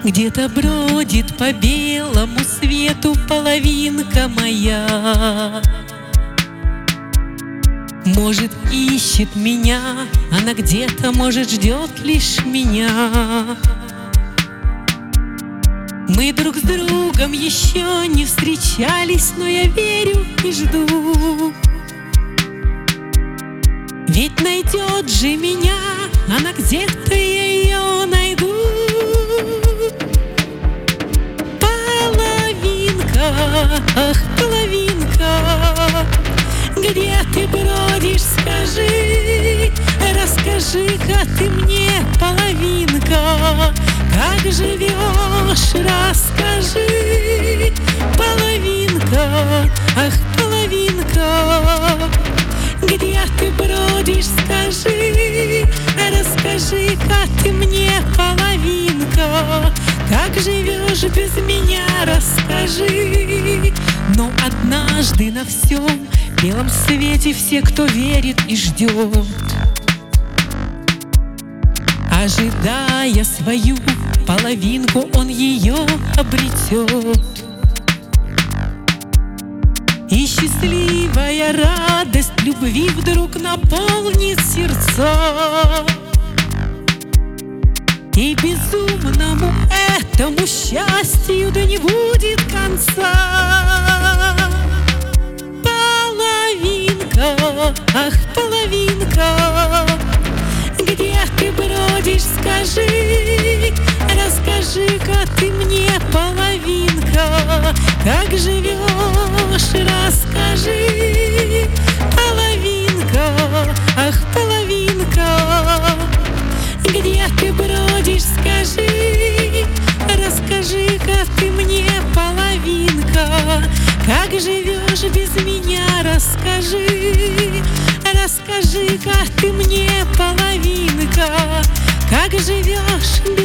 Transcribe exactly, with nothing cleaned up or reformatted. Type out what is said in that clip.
Где-то бродит по белому свету половинка моя. Может, ищет меня, она где-то, может, ждет лишь меня. Мы друг с другом еще не встречались, но я верю и жду. Ведь найдет же меня, она где-то, я ее найду. Половинка, ах, половинка, где ты бродишь, скажи, расскажи-ка ты мне, половинка, как живешь, расскажи. Половинка, ах, половинка, где ты бродишь, скажи, расскажи-ка ты мне, половинка, как живешь без меня, расскажи. Но однажды на всем белом свете все, кто верит и ждет, ожидая свою половинку, он ее обретет. И счастливая радость любви вдруг наполнит сердца, и безумному этому счастью да не будет конца. Половинка, ах, половинка, где ты бродишь, скажи, расскажи-ка ты мне, половинка, как живешь, расскажи. Половинка, ах, половинка, где ты бродишь, скажи, расскажи-ка ты мне, половинка, как живешь без меня, расскажи. Расскажи-ка ты мне, половинка, как живешь без